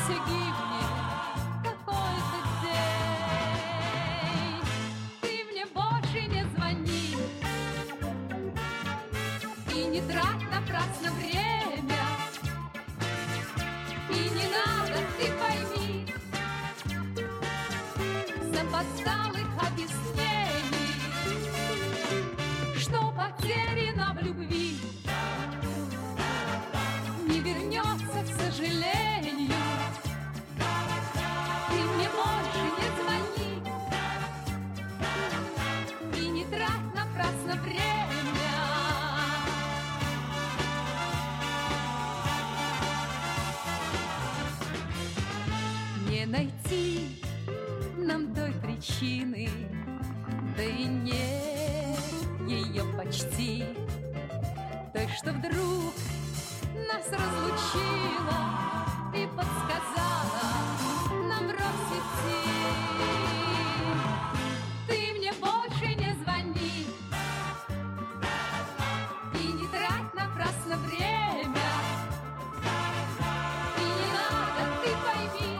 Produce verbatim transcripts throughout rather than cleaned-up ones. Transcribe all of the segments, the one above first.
все гибнет какой-то день. Ты мне больше не звони и не трать напрасно время. И не надо, ты пойми, запоздалых объяснений, что потеряно в любви не вернется, к сожалению. Ты мне больше не звони и не трать напрасно время. Не найти нам той причины, да и нет ее почти, той, что вдруг нас разлучила и подсказала нам брось идти. Ты мне больше не звони и не трать напрасно время. И не надо, ты пойми,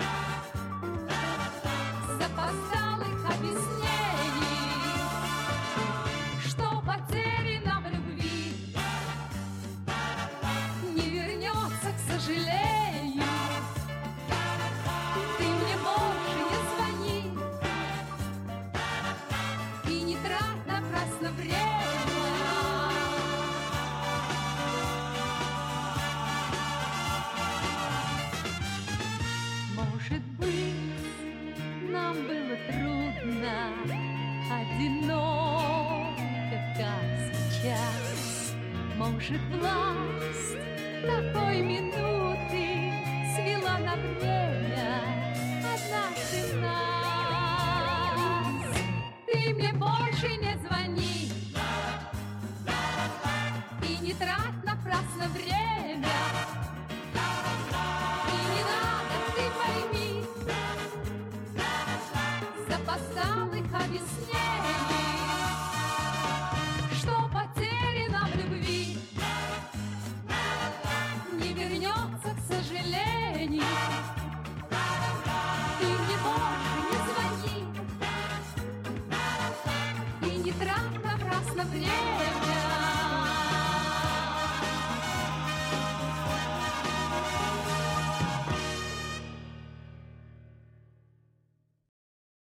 запоздалых объяснений, что потеряно в любви не вернется, к сожалению. Ты мне больше не звони и не трать напрасно время. Может быть, нам было трудно, одиноко, как сейчас. Может, власть такой минуты свела на время однажды нас. Ты мне больше не звони и не трать напрасно время. И не надо, ты пойми, запоздалых объяснений, что потеряно в любви не вернется, к сожалению. Ты мне больше не звони и не трать напрасно время.